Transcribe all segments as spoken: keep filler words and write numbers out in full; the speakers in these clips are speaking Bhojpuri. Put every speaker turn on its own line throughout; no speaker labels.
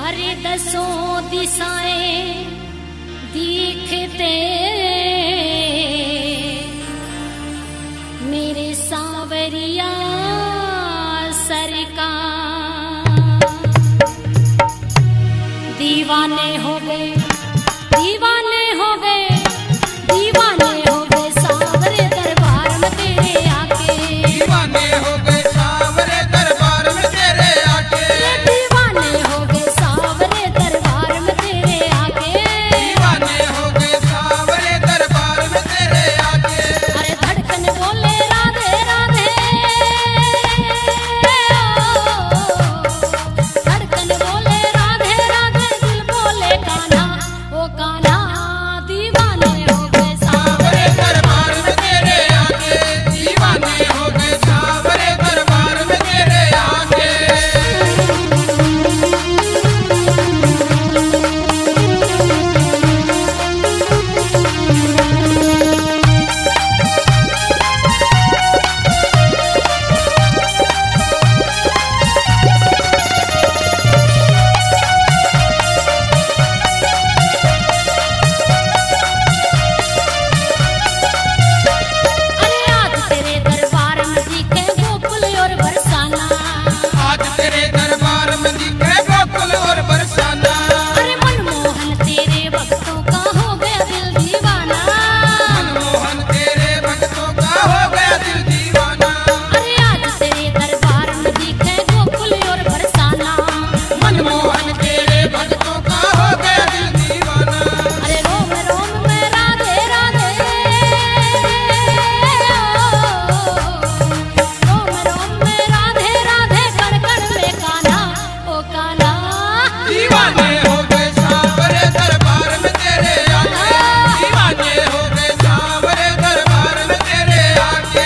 तुम्हारे दसों दिशाएं दिखते मेरे सांवरिया सरकार। दीवाने हो गए दीवाने हो गए दीवाने हो गए सांवरे दरबार में तेरे आके।
दीवाने हो गए सांवरे दरबार में तेरे आके।
दीवाने हो गए सांवरे दरबार में तेरे आके।
दीवाने हो गए सांवरे दरबार में तेरे आके।
अरे धड़कन बोले राधे राधे, धड़कन बोले राधे राधे, दिल बोले कान्हा ओ कान्हा। दीवाने हो गए
सांवरे दरबार में तेरे आके। दीवाने हो गए सांवरे दरबार में तेरे आके।
अरे आज तेरे दरबार में दिखे गोकुल और बरसाना।
आज तेरे दरबार में दिखे गोकुल और बरसाना।
अरे मनमोहन तेरे भक्तों का हो गया दिल दीवाना।
मनमोहन तेरे भक्तों का हो गया दिल दीवाना।
अरे आज तेरे दरबार में दिखे गोकुल और बरसाना।
मनमोहन तेरे भक्तों का हो गया दिल दीवाना।
अरे रोम रोम में राधे राधे, रोम रोम में राधे राधे, कण कण में कान्हा ओ कान्हा।
दीवाने हो गए सांवरे दरबार में तेरे आके। दीवाने हो गए सांवरे दरबार में तेरे आके।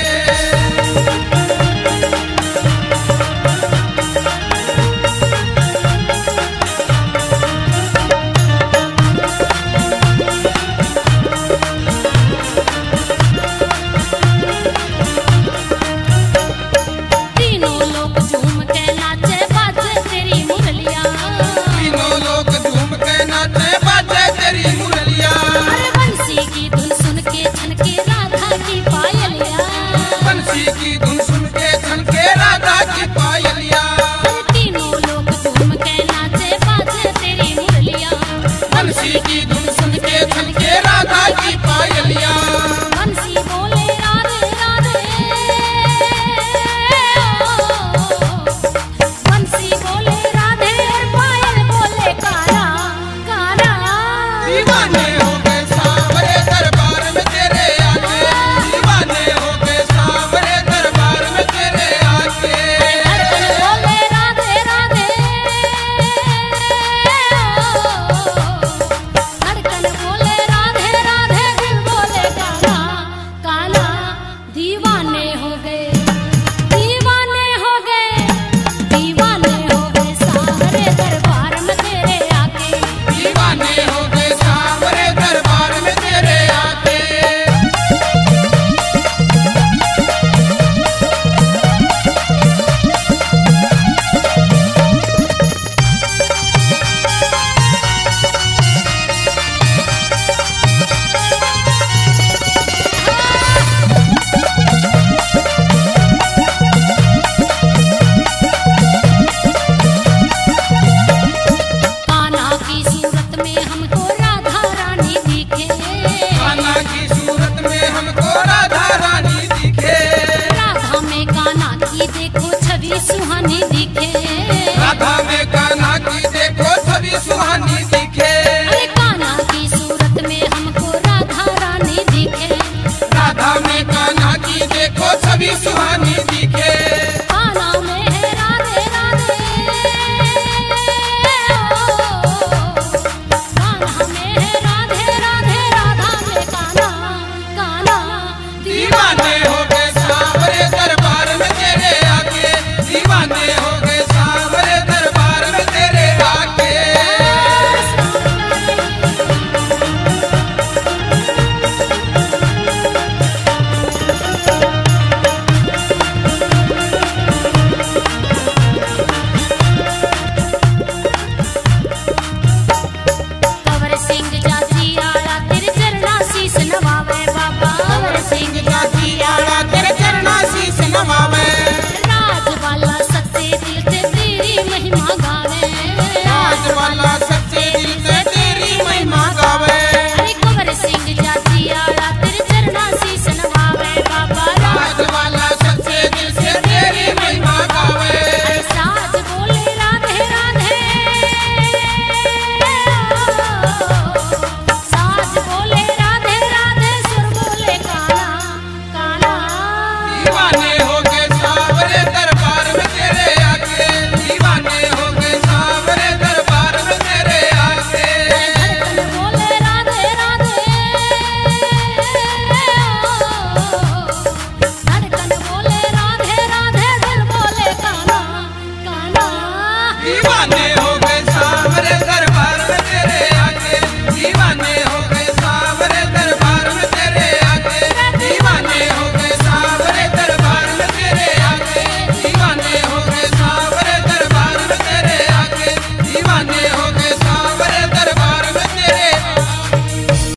तीनों लोग झूम के नाचे बाजे तेरी मुरलिया।
तीनों लोग झूम के नाचे बाजे तेरी मुरलिया।
अरे बंसी की धुन सुन के छनके राधा की पायलिया।
बंसी की धुन सुन के छनके राधा की पायलिया।
अरे तीनों लोग झूम के नाचे बाजे तेरी मुरलिया।
बंसी की धुन सुन के छनके राधा की पायलिया।
बंसी बोले राधे राधे, बंसी बोले राधे और पायल बोले कान्हा कान्हा।
दीवाने हो गए सांवरे दरबार में तेरे आके। दीवाने हो गए सांवरे दरबार में तेरे आके।
धड़कन बोले राधे राधे, धड़कन बोले राधे राधे, दिल बोले कान्हा कान्हा। दीवाने हो गए दीवाने हो गए दीवाने हो गए सांवरे दरबार में तेरे आके।
दीवाने हो गए सांवरे दरबार में तेरे आके।
कान्हा की सूरत में हमको राधा रानी दिखे।
कान्हा की सूरत में हमको राधा रानी दिखे।
राधा में कान्हा की देखो छवि सुहानी।